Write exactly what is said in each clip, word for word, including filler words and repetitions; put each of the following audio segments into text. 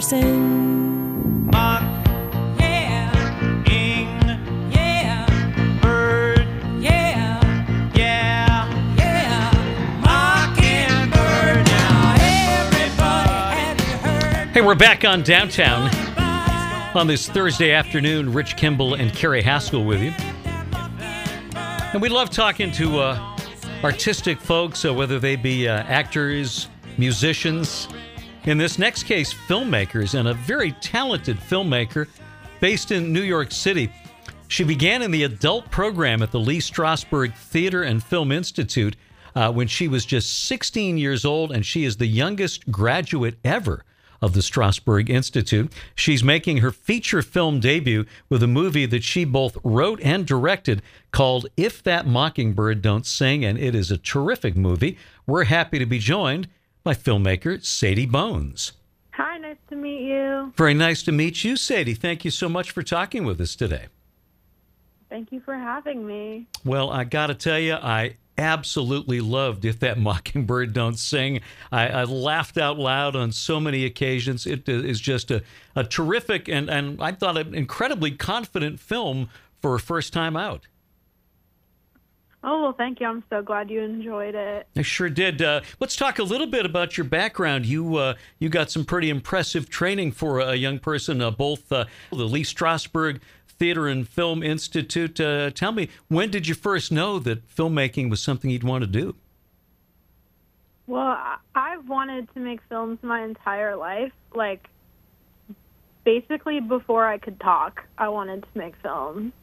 person. Mock, yeah, ing, yeah, bird, yeah, yeah, yeah, mockingbird. Now everybody, have you heard? Hey, we're back on Downtown on this Thursday afternoon. Rich Kimball and Carrie Haskell with you. And we love talking to uh, artistic folks, uh, whether they be uh, actors, musicians. In this next case, filmmakers, and a very talented filmmaker based in New York City. She began in the adult program at the Lee Strasberg Theater and Film Institute uh, when she was just sixteen years old, and she is the youngest graduate ever of the Strasberg Institute. She's making her feature film debut with a movie that she both wrote and directed called If That Mockingbird Don't Sing, and it is a terrific movie. We're happy to be joined by filmmaker Sadie Bones. Hi, nice to meet you. Very nice to meet you, Sadie. Thank you so much for talking with us today. Thank you for having me. Well, I got to tell you, I absolutely loved If That Mockingbird Don't Sing. I, I laughed out loud on so many occasions. It is just a, a terrific and, and I thought an incredibly confident film for a first time out. Oh, well, thank you. I'm so glad you enjoyed it. I sure did. Uh, let's talk a little bit about your background. You uh, you got some pretty impressive training for a young person, uh, both uh, the Lee Strasberg Theater and Film Institute. Uh, tell me, when did you first know that filmmaking was something you'd want to do? Well, I- I've wanted to make films my entire life. Like, basically before I could talk, I wanted to make films.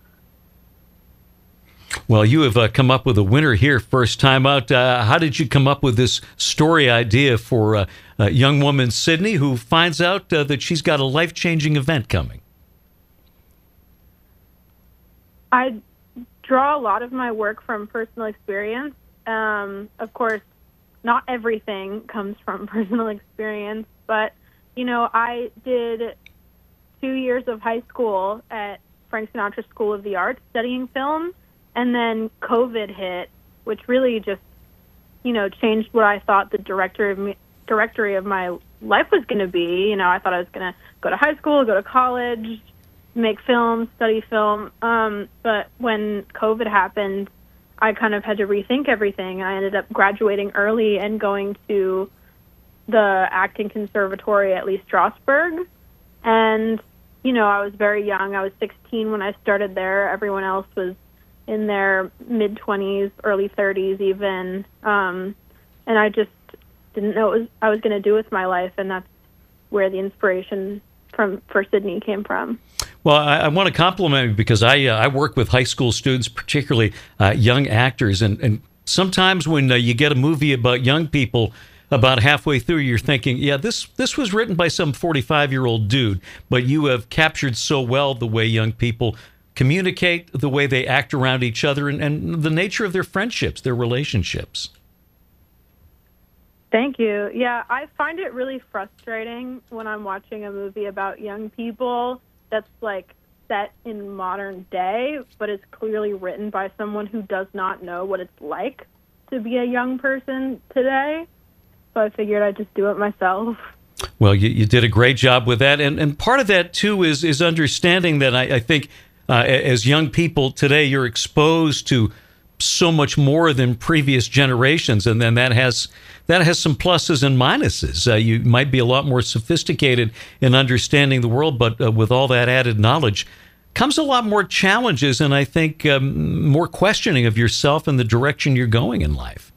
Well, you have uh, come up with a winner here, first time out. Uh, how did you come up with this story idea for uh, a young woman, Sydney, who finds out uh, that she's got a life-changing event coming? I draw a lot of my work from personal experience. Um, of course, not everything comes from personal experience, but, you know, I did two years of high school at Frank Sinatra School of the Arts studying film, and then COVID hit, which really just, you know, changed what I thought the director of me, directory of my life was going to be. You know, I thought I was going to go to high school, go to college, make film, study film. Um, but when COVID happened, I kind of had to rethink everything. I ended up graduating early and going to the acting conservatory at Lee Strasberg. And, you know, I was very young. I was sixteen when I started there. Everyone else was in their mid-twenties, early thirties even. Um, and I just didn't know what was, I was going to do with my life, and that's where the inspiration from for Sydney came from. Well, I, I want to compliment you because I uh, I work with high school students, particularly uh, young actors, and, and sometimes when uh, you get a movie about young people, about halfway through, you're thinking, yeah, this this was written by some forty-five-year-old dude, but you have captured so well the way young people communicate, the way they act around each other, and, and the nature of their friendships, their relationships. Thank you. Yeah, I find it really frustrating when I'm watching a movie about young people that's like set in modern day, but it's clearly written by someone who does not know what it's like to be a young person today. So I figured I'd just do it myself. Well, you, you did a great job with that. And, and part of that, too, is, is understanding that I, I think uh, as young people today, you're exposed to so much more than previous generations. And then that has that has some pluses and minuses. Uh, you might be a lot more sophisticated in understanding the world, but uh, with all that added knowledge comes a lot more challenges and I think um, more questioning of yourself and the direction you're going in life.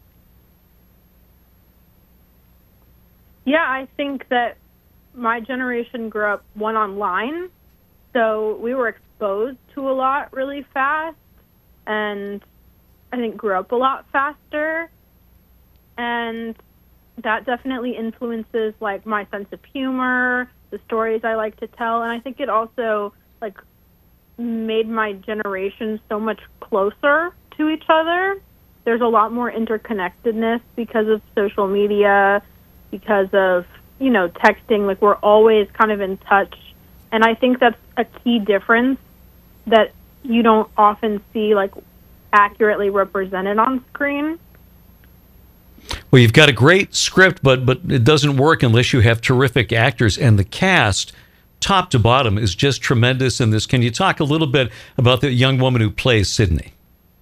Yeah, I think that my generation grew up one online, so we were exposed to a lot really fast, and I think grew up a lot faster, and that definitely influences like my sense of humor, the stories I like to tell, and I think it also like made my generation so much closer to each other. There's a lot more interconnectedness because of social media, because of, you know, texting. Like, we're always kind of in touch. And I think that's a key difference that you don't often see, like, accurately represented on screen. Well, you've got a great script, but but it doesn't work unless you have terrific actors, and the cast, top to bottom, is just tremendous in this. Can you talk a little bit about the young woman who plays Sydney?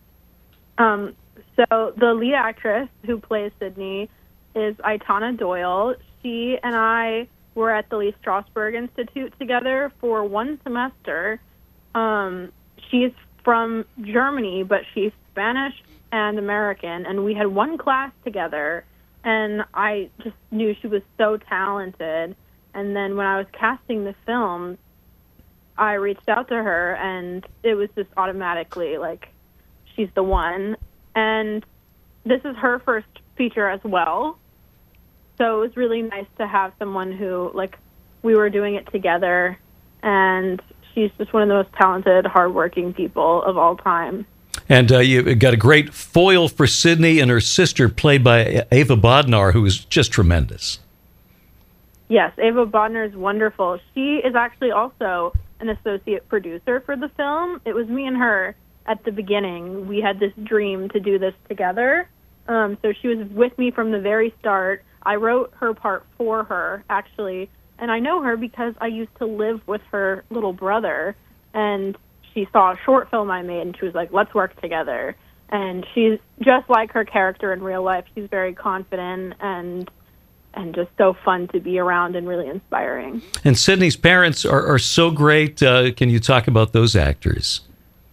Um, so the lead actress who plays Sydney is Aitana Doyle. She and I were at the Lee Strasberg Institute together for one semester. Um, she's from Germany, but she's Spanish and American, and we had one class together, and I just knew she was so talented. And then when I was casting the film, I reached out to her, and it was just automatically like, she's the one. And this is her first feature as well. So it was really nice to have someone who, like, we were doing it together, and she's just one of the most talented, hardworking people of all time. And uh, you got a great foil for Sydney and her sister, played by Ava Bodnar, who is just tremendous. Yes, Ava Bodnar is wonderful. She is actually also an associate producer for the film. It was me and her at the beginning. We had this dream to do this together. Um, so she was with me from the very start. I wrote her part for her, actually. And I know her because I used to live with her little brother. And she saw a short film I made, and she was like, let's work together. And she's just like her character in real life. She's very confident and and just so fun to be around and really inspiring. And Sydney's parents are, are so great. Uh, can you talk about those actors?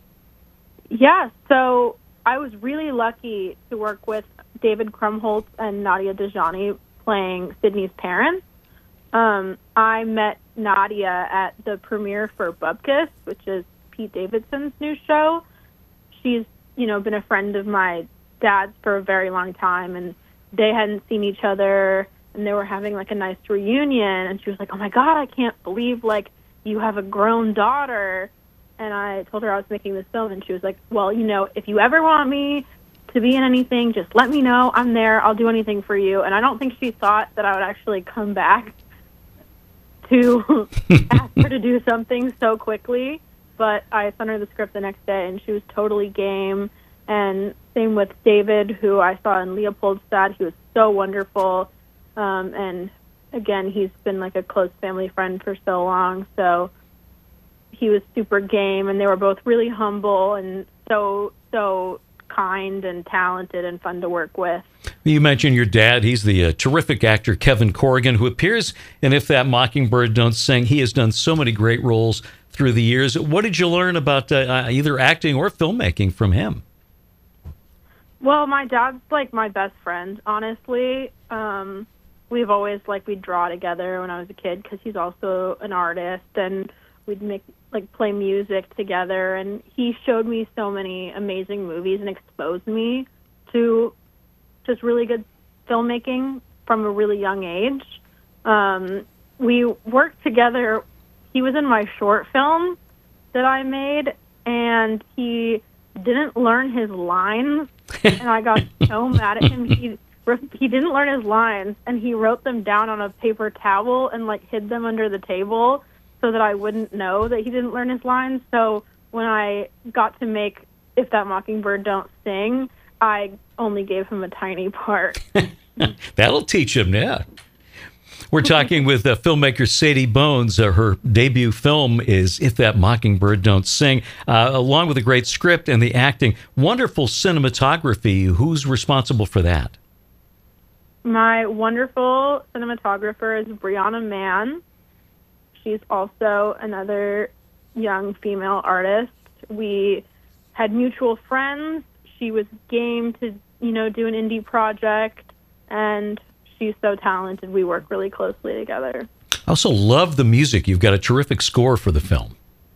Yeah, so I was really lucky to work with David Krumholtz and Nadia Dejani playing Sydney's parents. Um, I met Nadia at the premiere for Bupkis, which is Pete Davidson's new show. She's, you know, been a friend of my dad's for a very long time, and they hadn't seen each other, and they were having like a nice reunion, and she was like, oh my God, I can't believe like you have a grown daughter. And I told her I was making this film, and she was like, well, you know, if you ever want me to be in anything, just let me know. I'm there. I'll do anything for you. And I don't think she thought that I would actually come back to ask her to do something so quickly. But I sent her the script the next day, and she was totally game. And same with David, who I saw in Leopoldstadt. He was so wonderful. Um, and again, he's been like a close family friend for so long. So he was super game, and they were both really humble and so, so kind and talented and fun to work with. You mentioned your dad. He's the uh, terrific actor Kevin Corrigan, who appears in If That Mockingbird Don't Sing. He has done so many great roles through the years. What did you learn about uh, either acting or filmmaking from him? Well, my dad's like my best friend, honestly. Um, we've always, like, we'd draw together when I was a kid because he's also an artist, and we'd make, like, play music together, and he showed me so many amazing movies and exposed me to just really good filmmaking from a really young age. Um, we worked together. He was in my short film that I made, and he didn't learn his lines, and I got so mad at him. He he didn't learn his lines, and he wrote them down on a paper towel and, like, hid them under the table so that I wouldn't know that he didn't learn his lines. So when I got to make If That Mockingbird Don't Sing, I only gave him a tiny part. That'll teach him, yeah. We're talking with uh, filmmaker Sadie Bones. Uh, her debut film is If That Mockingbird Don't Sing, uh, along with a great script and the acting. Wonderful cinematography. Who's responsible for that? My wonderful cinematographer is Brianna Mann. She's also another young female artist. We had mutual friends. She was game to, you know, do an indie project, and she's so talented. We work really closely together. I also love the music. You've got a terrific score for the film.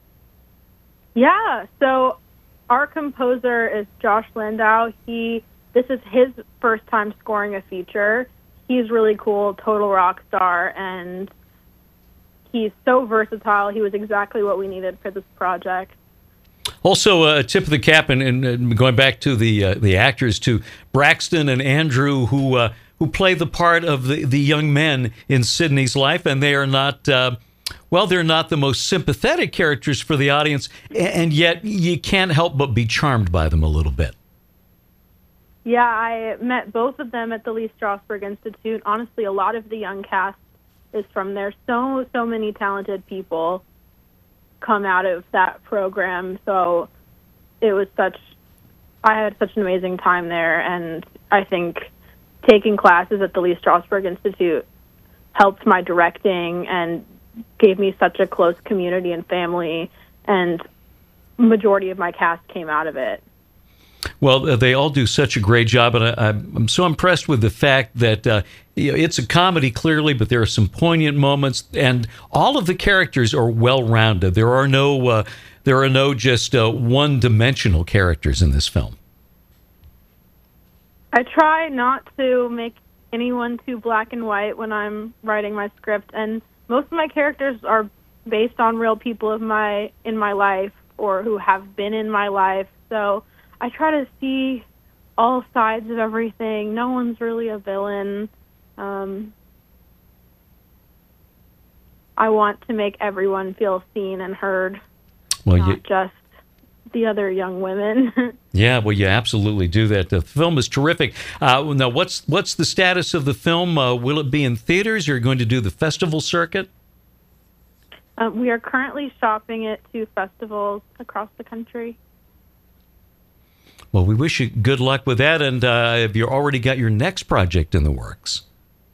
Yeah, so our composer is Josh Landau. He, this is his first time scoring a feature. He's really cool, total rock star, and he's so versatile. He was exactly what we needed for this project. Also, a uh, tip of the cap, and, and going back to the uh, the actors, to Braxton and Andrew, who uh, who play the part of the, the young men in Sydney's life, and they are not, uh, well, they're not the most sympathetic characters for the audience, and yet you can't help but be charmed by them a little bit. Yeah, I met both of them at the Lee Strasberg Institute. Honestly, a lot of the young cast is from there. So, so many talented people come out of that program. So it was such, I had such an amazing time there. And I think taking classes at the Lee Strasberg Institute helped my directing and gave me such a close community and family. And majority of my cast came out of it. Well, uh, they all do such a great job, and I, I'm so impressed with the fact that uh, you know, it's a comedy, clearly, but there are some poignant moments, and all of the characters are well-rounded. There are no, uh, there are no just uh, one-dimensional characters in this film. I try not to make anyone too black and white when I'm writing my script, and most of my characters are based on real people of my in my life or who have been in my life, so I try to see all sides of everything. No one's really a villain. Um, I want to make everyone feel seen and heard, well, not you, just the other young women. Yeah, well, you absolutely do that. The film is terrific. Uh, now, what's what's the status of the film? Uh, will it be in theaters? Or are you going to do the festival circuit? uh, we are currently shopping it to festivals across the country. Well, we wish you good luck with that. And uh, have you already got your next project in the works?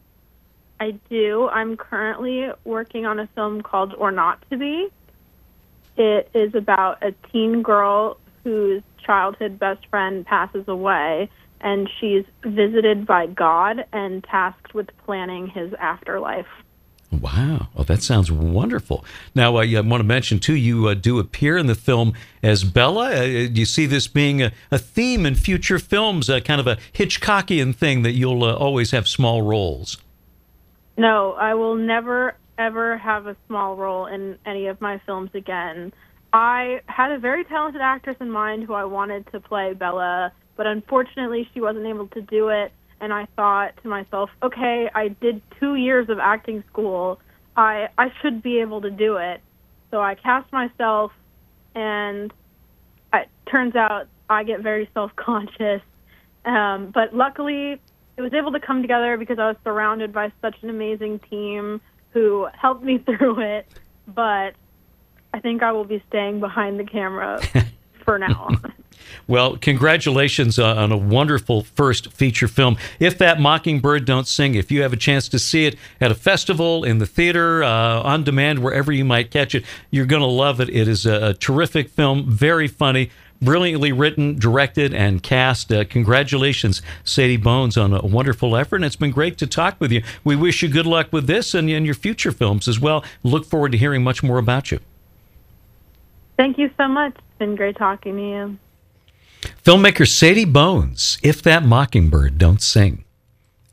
I do. I'm currently working on a film called Or Not to Be. It is about a teen girl whose childhood best friend passes away, and she's visited by God and tasked with planning his afterlife. Wow. Well, that sounds wonderful. Now, uh, I want to mention, too, you uh, do appear in the film as Bella. Uh, do you see this being a, a theme in future films, uh, kind of a Hitchcockian thing that you'll uh, always have small roles? No, I will never, ever have a small role in any of my films again. I had a very talented actress in mind who I wanted to play Bella, but unfortunately she wasn't able to do it. And I thought to myself, okay, I did two years of acting school. I I should be able to do it. So I cast myself, and it turns out I get very self-conscious. Um, but luckily, it was able to come together because I was surrounded by such an amazing team who helped me through it. But I think I will be staying behind the camera for now on. Well, congratulations uh, on a wonderful first feature film. If That Mockingbird Don't Sing, if you have a chance to see it at a festival, in the theater, uh, on demand, wherever you might catch it, you're going to love it. It is a, a terrific film, very funny, brilliantly written, directed, and cast. Uh, congratulations, Sadie Bones, on a wonderful effort, and it's been great to talk with you. We wish you good luck with this and, and your future films as well. Look forward to hearing much more about you. Thank you so much. It's been great talking to you. Filmmaker Sadie Bones, If That Mockingbird Don't Sing.